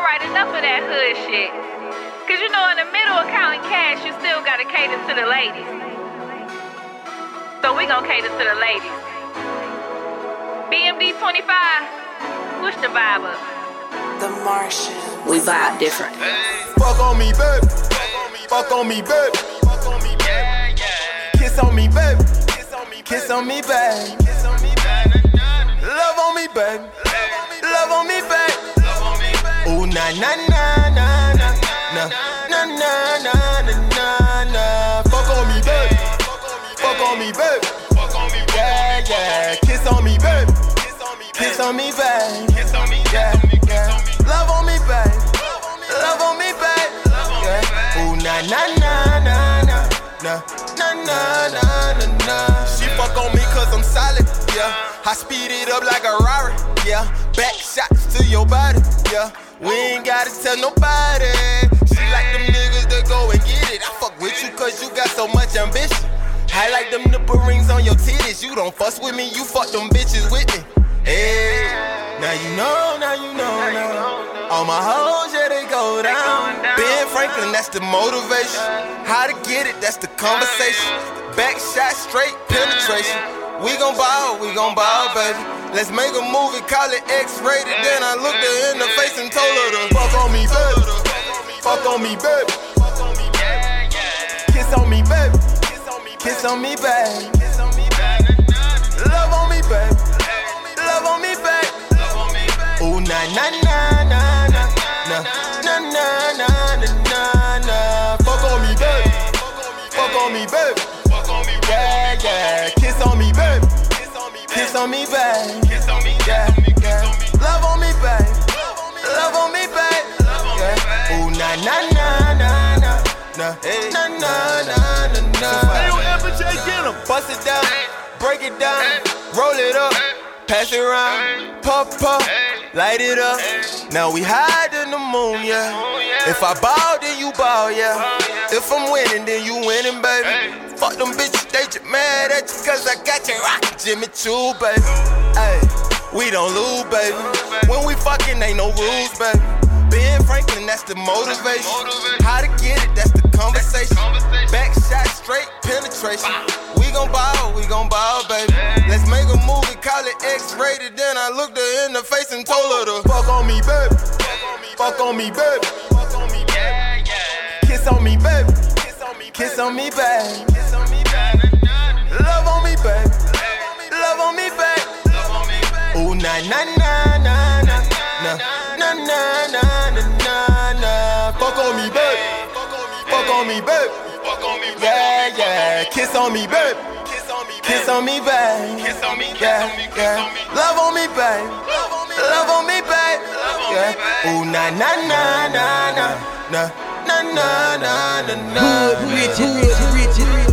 Alright, enough of that hood shit. Cause you know in the middle of counting cash, you still gotta cater to the ladies. So we gon' cater to the ladies. BMD 25, push the vibe up. The Martian. We vibe different. Fuck on me, baby. Fuck on me, baby. Kiss on me, baby. Kiss on me, baby. Love on me, baby. Love on me, baby. Ooh, na na na na na na na na na na na. Fuck on me, baby. Fuck on me, baby. Yeah, yeah. Kiss on me, baby. Kiss on me, baby. Yeah, yeah. Love on me, baby. Love on me, baby. Yeah. Ooh, na na na na na na na na na na. She fuck on me 'cause I'm solid. Yeah. I speed it up like a Rari. Yeah. Back shots to your body. Yeah. We ain't gotta tell nobody. She like them niggas that go and get it. I fuck with you 'cause you got so much ambition. I like them nipple rings on your titties. You don't fuss with me, you fuck them bitches with me. Hey, now you know, now. All my hoes, yeah, they go down. Ben Franklin, that's the motivation. How to get it, that's the conversation. Back shot, straight penetration. We gon' ball, baby. Let's make a movie, call it X-rated. Then I looked her in the face and told her to fuck on me, baby. Fuck on me, baby. Kiss on me, baby. Kiss on me, baby. Love on me, baby. Love on me, baby. Ooh, na na na na na na na na na na na. Fuck on me, baby. Fuck on me, baby. Yeah, yeah. Kiss on me, baby. Kiss on me, baby. Yeah, yeah. Love on me, baby. Love on me, baby. Yeah. Ooh, na na na na na na na na na na. Hey, yo, FJ, get him. Bust it down, break it down, roll it up, pass it around, puff, light it up. Now we hide in the moon, yeah. If I ball, then you ball, yeah. If I'm winning, then you winning, baby. Fuck them bitches, they just mad at you 'cause I got you rockin' Jimmy Choo, baby. Ay, we don't lose, baby. When we fucking, ain't no rules, baby. Ben Franklin, that's the motivation. How to get it, that's the conversation. Back shot, straight penetration. We gon' ball, baby. Let's make a movie, call it X-rated. Then I looked her in the face and told her to fuck on me, baby. Fuck on me, baby. Kiss on me, baby. Kiss on me, baby. Love on me, baby. Love on me, baby. Ooh, na na na na na na na na na na na. Fuck on me, baby. Fuck on me, baby. Yeah, yeah. Kiss on me, baby. Kiss on me, baby. Yeah, yeah. Love on me, baby. Love on me, baby. Yeah. Ooh, na na na na na na na na na na. Hood rich.